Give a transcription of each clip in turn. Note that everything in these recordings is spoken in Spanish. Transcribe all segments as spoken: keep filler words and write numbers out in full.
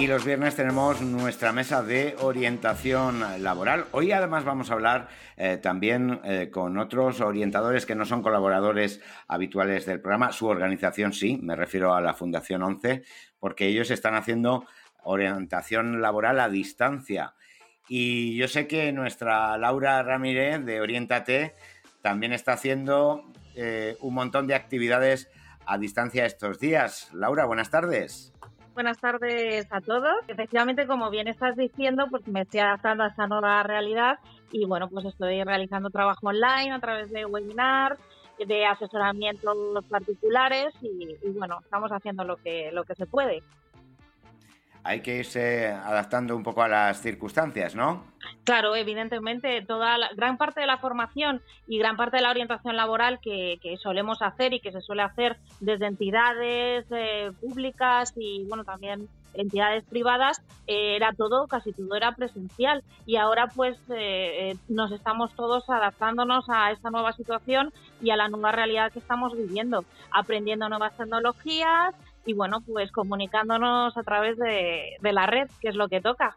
los viernes tenemos nuestra mesa de orientación laboral. Hoy además vamos a hablar eh, también eh, con otros orientadores que no son colaboradores habituales del programa. Su organización sí, me refiero a la Fundación once, porque ellos están haciendo orientación laboral a distancia. Y yo sé que nuestra Laura Ramírez de Oriéntate también está haciendo eh, un montón de actividades a distancia estos días. Laura, buenas tardes. Buenas tardes a todos. Efectivamente, como bien estás diciendo, pues me estoy adaptando a esta nueva realidad y bueno, pues estoy realizando trabajo online a través de webinars, de asesoramientos particulares y, y bueno, estamos haciendo lo que, lo que se puede. Hay que irse adaptando un poco a las circunstancias, ¿no? Claro, evidentemente, toda la, gran parte de la formación y gran parte de la orientación laboral que, que solemos hacer y que se suele hacer desde entidades eh, públicas y bueno también entidades privadas, eh, era todo, casi todo era presencial y ahora pues eh, eh, nos estamos todos adaptándonos a esta nueva situación y a la nueva realidad que estamos viviendo, aprendiendo nuevas tecnologías y bueno, pues comunicándonos a través de, de la red, que es lo que toca.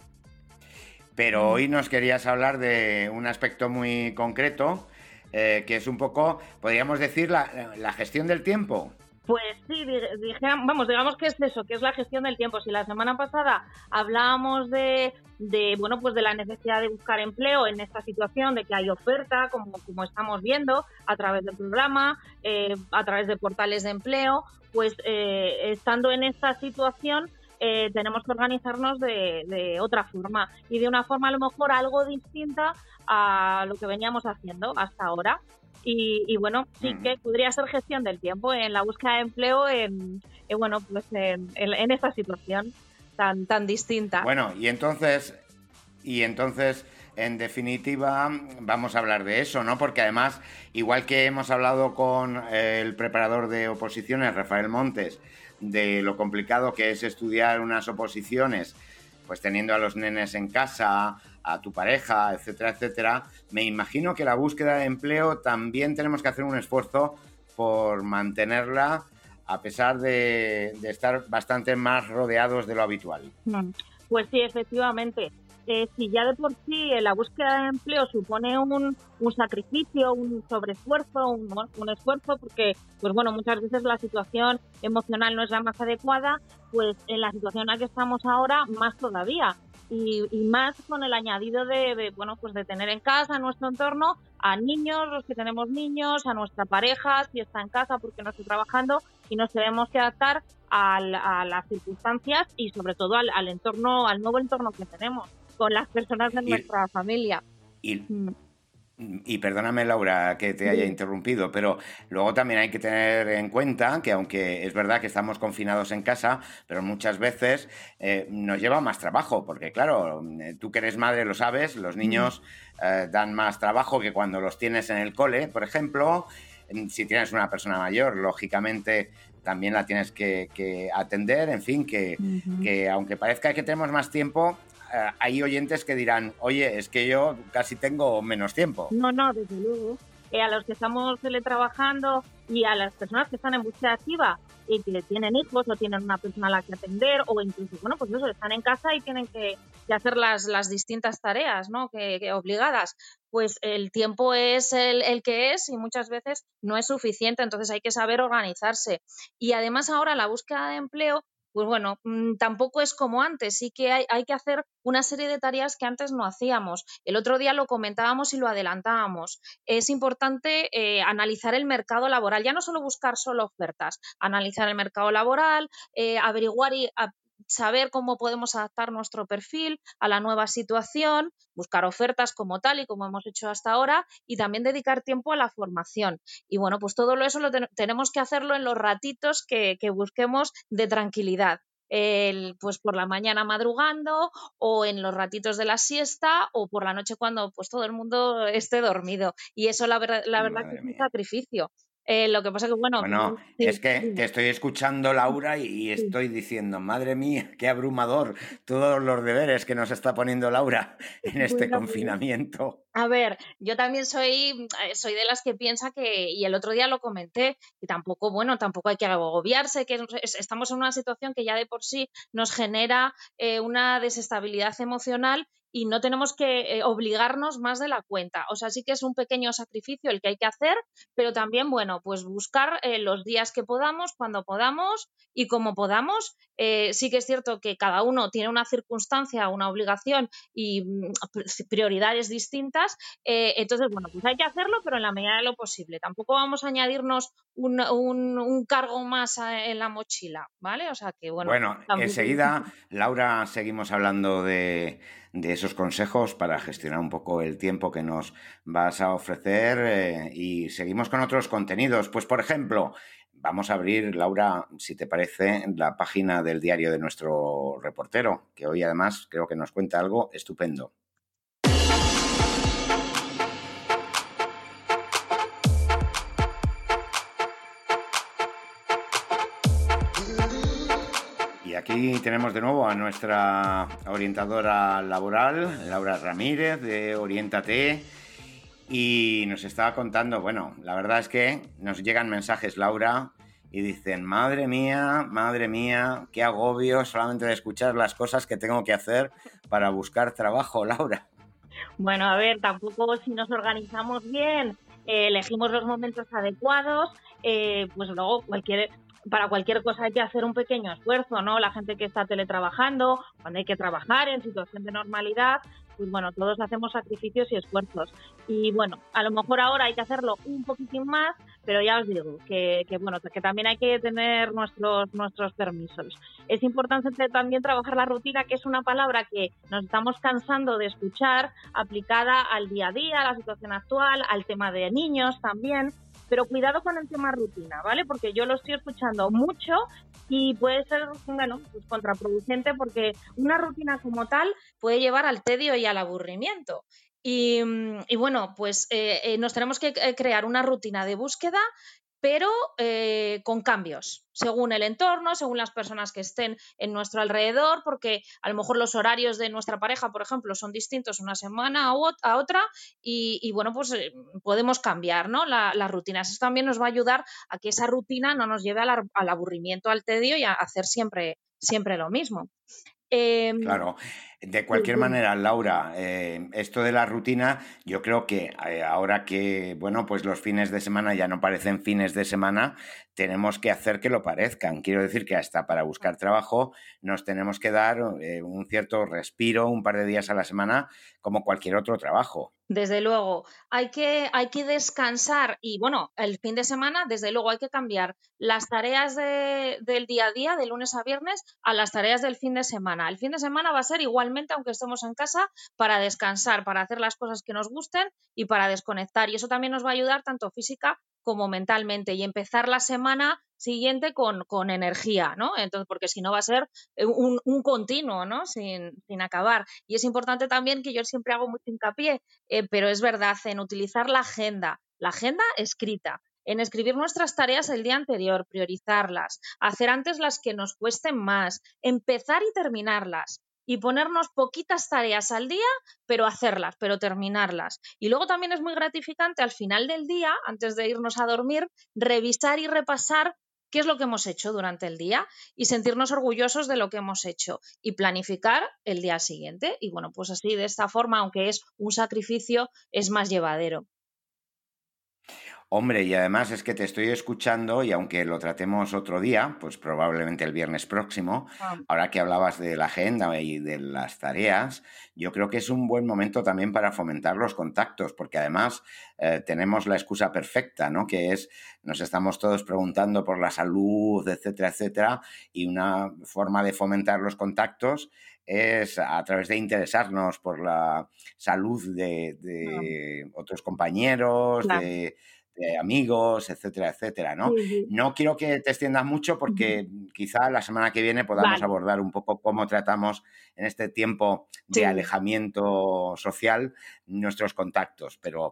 Pero hoy nos querías hablar de un aspecto muy concreto, eh, que es un poco, podríamos decir, la, la gestión del tiempo. Pues sí, dije, vamos, digamos que es eso, que es la gestión del tiempo. Si la semana pasada hablábamos de, de bueno, pues de la necesidad de buscar empleo en esta situación, de que hay oferta, como, como estamos viendo, a través del programa, eh, a través de portales de empleo, pues eh, estando en esta situación, Eh, tenemos que organizarnos de, de otra forma y de una forma a lo mejor algo distinta a lo que veníamos haciendo hasta ahora. Y, y bueno, sí que podría ser gestión del tiempo en la búsqueda de empleo en, en bueno, pues en, en, en esta situación tan, tan distinta. Bueno, y entonces, y entonces, en definitiva, vamos a hablar de eso, ¿no? Porque además, igual que hemos hablado con el preparador de oposiciones, Rafael Montes, de lo complicado que es estudiar unas oposiciones, pues teniendo a los nenes en casa, a tu pareja, etcétera, etcétera, me imagino que la búsqueda de empleo también tenemos que hacer un esfuerzo por mantenerla a pesar de, de estar bastante más rodeados de lo habitual. Pues sí, efectivamente. Eh, si ya de por sí eh, la búsqueda de empleo supone un, un sacrificio, un sobreesfuerzo, un, un esfuerzo, porque pues bueno, muchas veces la situación emocional no es la más adecuada, pues en la situación en la que estamos ahora, más todavía. Y, y más con el añadido de, de, bueno, pues de tener en casa, en nuestro entorno, a niños, los que tenemos niños, a nuestra pareja, si está en casa porque no está trabajando, y nos tenemos que adaptar al, a las circunstancias y sobre todo al, al entorno, al nuevo entorno que tenemos con las personas de nuestra y, familia. Y, mm. y perdóname, Laura, que te haya sí. interrumpido, pero luego también hay que tener en cuenta que aunque es verdad que estamos confinados en casa, pero muchas veces eh, nos lleva más trabajo, porque claro, tú que eres madre lo sabes, los niños eh, dan más trabajo que cuando los tienes en el cole, por ejemplo. Si tienes una persona mayor, lógicamente también la tienes que, que atender, en fin, que, uh-huh. que aunque parezca que tenemos más tiempo, eh, hay oyentes que dirán, oye, es que yo casi tengo menos tiempo. No, no, desde luego. Eh, a los que estamos teletrabajando y a las personas que están en búsqueda activa y que tienen hijos o tienen una persona a la que atender o incluso, bueno, pues eso, están en casa y tienen que, que hacer las, las distintas tareas, ¿no? Que, que obligadas. Pues el tiempo es el, el que es y muchas veces no es suficiente, entonces hay que saber organizarse. Y además ahora la búsqueda de empleo, pues bueno, mmm, tampoco es como antes, sí que hay, hay que hacer una serie de tareas que antes no hacíamos. El otro día lo comentábamos y lo adelantábamos. Es importante eh, analizar el mercado laboral, ya no solo buscar solo ofertas, analizar el mercado laboral, eh, averiguar y a, saber cómo podemos adaptar nuestro perfil a la nueva situación, buscar ofertas como tal y como hemos hecho hasta ahora y también dedicar tiempo a la formación. Y bueno, pues todo eso lo ten- tenemos que hacerlo en los ratitos que, que busquemos de tranquilidad. El, pues por la mañana madrugando o en los ratitos de la siesta o por la noche cuando pues todo el mundo esté dormido y eso la, ver- la verdad Madre que es un mía. sacrificio. Eh, lo que pasa que, bueno, Bueno, es sí, que dime. te estoy escuchando, Laura, y y Sí. estoy diciendo, madre mía, qué abrumador todos los deberes que nos está poniendo Laura en este Bueno, pues confinamiento. a ver, yo también soy, eh, soy de las que piensa que, y el otro día lo comenté, que tampoco, bueno, tampoco hay que agobiarse, que es- estamos en una situación que ya de por sí nos genera eh, una desestabilidad emocional y no tenemos que eh, obligarnos más de la cuenta. O sea, sí que es un pequeño sacrificio el que hay que hacer, pero también, bueno, pues buscar eh, los días que podamos, cuando podamos y como podamos. Eh, sí que es cierto que cada uno tiene una circunstancia, una obligación y mm, prioridades distintas. Eh, entonces, bueno, pues hay que hacerlo, pero en la medida de lo posible. Tampoco vamos a añadirnos un, un, un cargo más a, en la mochila, ¿vale? O sea que, bueno, Bueno, tampoco. enseguida, Laura, seguimos hablando de, de esos consejos para gestionar un poco el tiempo que nos vas a ofrecer eh, y seguimos con otros contenidos. Pues, por ejemplo, vamos a abrir, Laura, si te parece, la página del diario de nuestro reportero, que hoy además creo que nos cuenta algo estupendo. Y aquí tenemos de nuevo a nuestra orientadora laboral, Laura Ramírez, de Oriéntate, y nos estaba contando, bueno, la verdad es que nos llegan mensajes, Laura, y dicen, madre mía, madre mía, qué agobio solamente de escuchar las cosas que tengo que hacer para buscar trabajo, Laura. Bueno, a ver, tampoco si nos organizamos bien, eh, elegimos los momentos adecuados, eh, pues luego cualquier, para cualquier cosa hay que hacer un pequeño esfuerzo, ¿no? La gente que está teletrabajando, cuando hay que trabajar en situación de normalidad, pues bueno, todos hacemos sacrificios y esfuerzos. Y bueno, a lo mejor ahora hay que hacerlo un poquitín más, pero ya os digo que, que bueno, que también hay que tener nuestros, nuestros permisos. Es importante también trabajar la rutina, que es una palabra que nos estamos cansando de escuchar, aplicada al día a día, a la situación actual, al tema de niños también. Pero cuidado con el tema rutina, ¿vale? Porque yo lo estoy escuchando mucho y puede ser, bueno, pues contraproducente porque una rutina como tal puede llevar al tedio y al aburrimiento. Y, y bueno, pues eh, eh, nos tenemos que crear una rutina de búsqueda, pero eh, con cambios, según el entorno, según las personas que estén en nuestro alrededor, porque a lo mejor los horarios de nuestra pareja, por ejemplo, son distintos una semana a otra y, y bueno, pues eh, podemos cambiar, ¿no? La, las rutinas. Eso también nos va a ayudar a que esa rutina no nos lleve al, al aburrimiento, al tedio y a hacer siempre, siempre lo mismo. Eh, Claro, de sí, cualquier dime. manera, Laura, eh, esto de la rutina, yo creo que eh, ahora que, bueno, pues los fines de semana ya no parecen fines de semana, tenemos que hacer que lo parezcan. Quiero decir que hasta para buscar trabajo nos tenemos que dar eh, un cierto respiro un par de días a la semana, como cualquier otro trabajo. Desde luego, hay que, hay que descansar y bueno, el fin de semana, desde luego, hay que cambiar las tareas de- del día a día, de lunes a viernes, a las tareas del fin de semana. El fin de semana va a ser igualmente, aunque estemos en casa, para descansar, para hacer las cosas que nos gusten y para desconectar. Y eso también nos va a ayudar tanto física como mentalmente y empezar la semana siguiente con, con energía, ¿no? Entonces, porque si no va a ser un, un continuo, ¿no? Sin, sin acabar. Y es importante también que yo siempre hago mucho hincapié eh, pero es verdad, en utilizar la agenda, la agenda escrita, en escribir nuestras tareas el día anterior, priorizarlas, hacer antes las que nos cuesten más, empezar y terminarlas y ponernos poquitas tareas al día, pero hacerlas, pero terminarlas. Y luego también es muy gratificante al final del día, antes de irnos a dormir, revisar y repasar qué es lo que hemos hecho durante el día y sentirnos orgullosos de lo que hemos hecho y planificar el día siguiente. Y bueno, pues así, de esta forma, aunque es un sacrificio, es más llevadero. Hombre, y además es que te estoy escuchando y aunque lo tratemos otro día, pues probablemente el viernes próximo, Ah, ahora que hablabas de la agenda y de las tareas, yo creo que es un buen momento también para fomentar los contactos, porque además eh, tenemos la excusa perfecta, ¿no? Que es, nos estamos todos preguntando por la salud, etcétera, etcétera, y una forma de fomentar los contactos es a través de interesarnos por la salud de, ah, de otros compañeros, claro. de de amigos, etcétera, etcétera, Sí, ¿no? sí. No quiero que te extiendas mucho porque quizá la semana que viene podamos Vale, abordar un poco cómo tratamos en este tiempo de sí. alejamiento social nuestros contactos, pero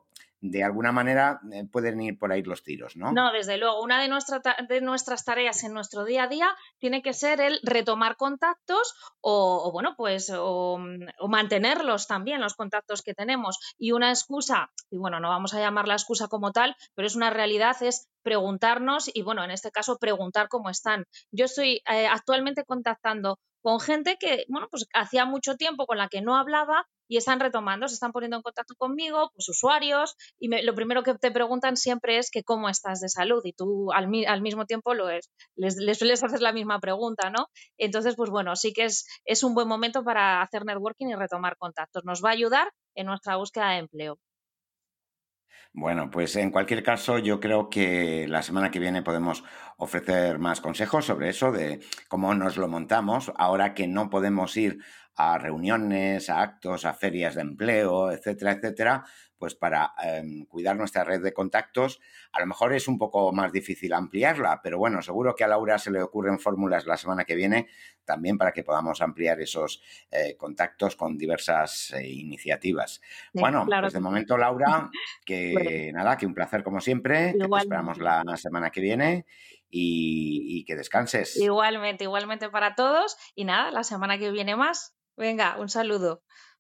de alguna manera eh, pueden ir por ahí los tiros, ¿no? No, desde luego. Una de, nuestra de nuestras tareas en nuestro día a día tiene que ser el retomar contactos o, o bueno, pues, o, o, mantenerlos también, los contactos que tenemos. Y una excusa, y bueno, no vamos a llamarla excusa como tal, pero es una realidad, es preguntarnos y, bueno, en este caso, preguntar cómo están. Yo estoy eh, actualmente contactando con gente que, bueno, pues hacía mucho tiempo con la que no hablaba y están retomando, se están poniendo en contacto conmigo, pues usuarios, y me, lo primero que te preguntan siempre es que cómo estás de salud y tú al, al mismo tiempo lo es, les, les sueles hacer la misma pregunta, ¿no? Entonces, pues bueno, sí que es, es un buen momento para hacer networking y retomar contactos. Nos va a ayudar en nuestra búsqueda de empleo. Bueno, pues en cualquier caso yo creo que la semana que viene podemos ofrecer más consejos sobre eso, de cómo nos lo montamos, ahora que no podemos ir a reuniones, a actos, a ferias de empleo, etcétera, etcétera, pues para eh, cuidar nuestra red de contactos. A lo mejor es un poco más difícil ampliarla, pero bueno, seguro que a Laura se le ocurren fórmulas la semana que viene también para que podamos ampliar esos eh, contactos con diversas eh, iniciativas. Sí, Bueno, claro pues que de sí. momento, Laura, Bueno, que nada, que un placer como siempre, que te esperamos igualmente. la semana que viene y, y que descanses. Igualmente, igualmente para todos. Y nada, la semana que viene más. Venga, un saludo.